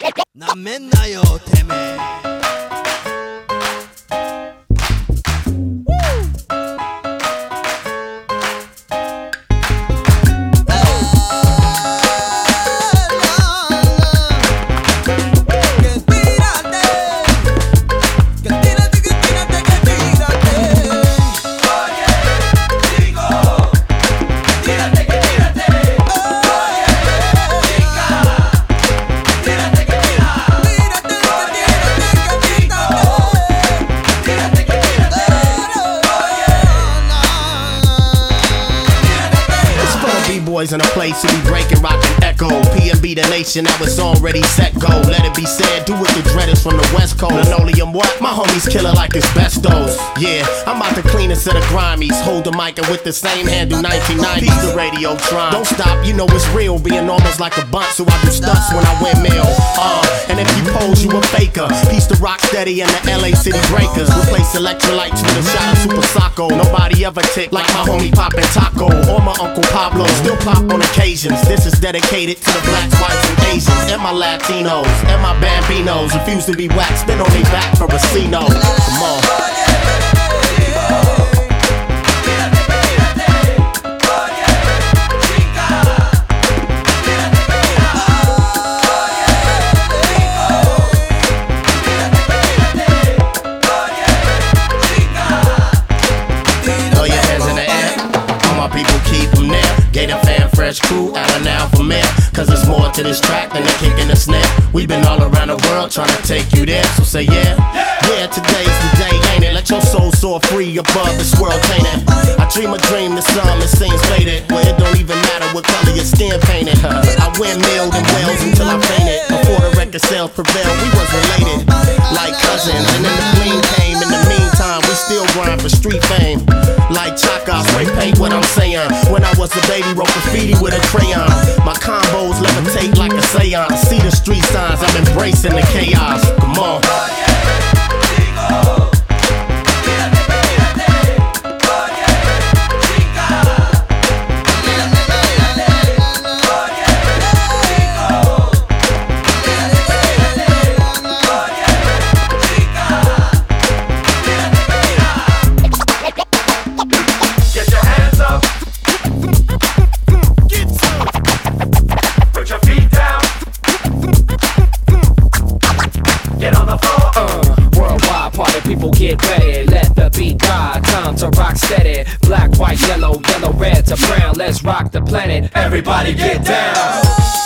なめんなよてめえ boys in a place to be breaking, rockin' echo. P&B the nation, now it's already set go. Let it be said, do it the dreaders from the west coast. Linoleum what? My homies killer like it's bestos. Yeah, I'm about to clean a set of grimies. Hold the mic and with the same handle 1990s the radio trying. Don't stop, you know it's real. Being almost like a bunt, so I do stunts when I wear mail. And if you pose, you a faker. Piece to rock steady and the LA City Breakers. Replace electrolytes with a shot of Super Socko. Nobody ever tick like my homie Poppin' Taco or my Uncle Pablo. Still pop on occasions. This is dedicated to the blacks, whites, and Asians, and my Latinos, and my Bambinos. Refuse to be waxed, spin on their back for a C-no. Come on. Fresh crew out of now for mayor. Cause there's more to this track than the kick and the snare. We've been all around the world trying to take you there. So say yeah, yeah, today's the day, ain't it? Let your soul soar free above this world tainted. I dream a dream, the sun it seems faded. Where it don't even matter what color your skin painted. I win milled and wells until I fainted. Before the record sales prevailed, we was related like cousins. And then the bling came. In the meantime, we still grind for street fame. Like Chaka, spray paint what I'm saying. When I was a baby, wrote graffiti with a crayon. My combos levitate like a seance. See the street signs, I'm embracing the chaos. Come on. People get ready, let the beat die. Time to rock steady. Black, white, yellow, yellow, red to brown. Let's rock the planet. Everybody get down.